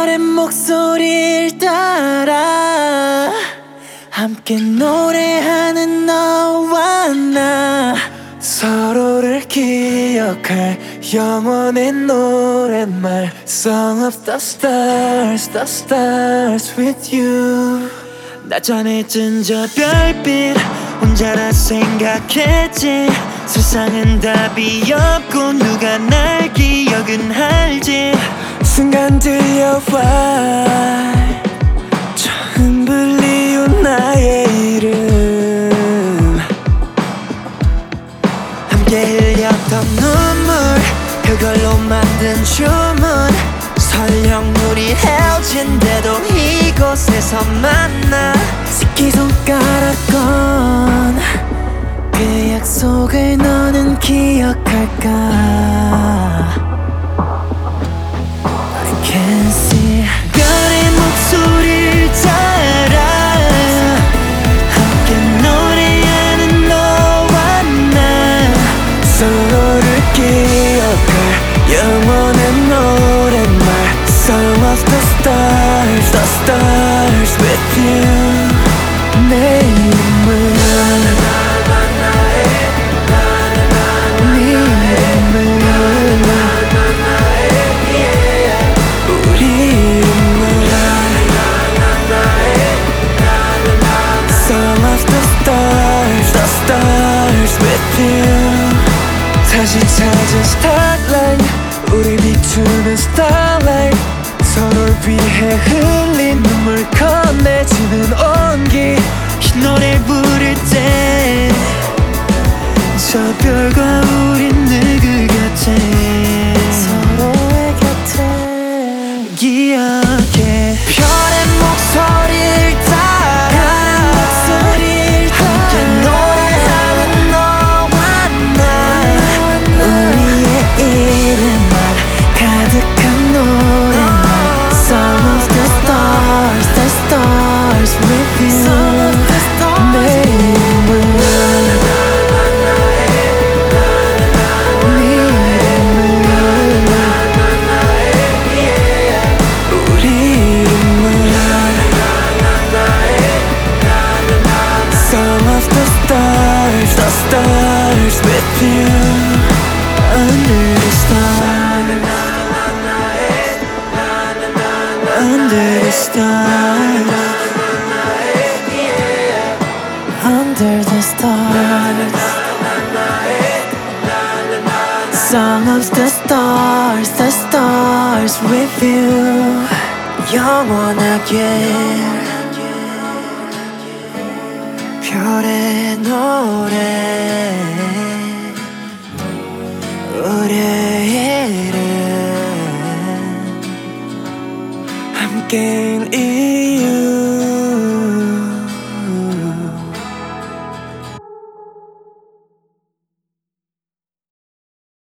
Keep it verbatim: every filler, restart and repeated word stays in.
별의 목소리를 따라 함께 노래하는 너와 나, 서로를 기억할 영원의 노랫말. Song of the stars, the stars with you. 나 전에 뜬 저 별빛 혼자라 생각했지. 세상은 답이 없고 누가 날 기억은 할지. 순간 들려와 처음 불리운 나의 이름. 함께 흘렸던 눈물 그걸로 만든 주문. 설령 우리 헤어진대도 이곳에서 만나. 새끼손가락 건 그 약속을 너는 기억할까. I can see 별의 목소리를 따라 함께 노래하는 너와 나, 서로를 기억할 영원한 노랫말. Song of the stars, the stars with you. 내 이름은 다시 찾은 starlight, 우리 비추는 starlight. 서로를 위해 흘린 눈물 건네지는 온기. 이 노래 부를 때 저 별과 우린 늘 그 곁에, 서로의 곁에. 기억해 별의 목소리를 따라 함께 노래하는 너와 나, 우리의 이름만 가득한 노래만. Song of the stars, the stars with you. 내 이름은 stars with you. Under the stars, under the stars, under the stars. Song of the stars, the stars with you. 영원하게 별의 노래. 우리의 이름 함께인 이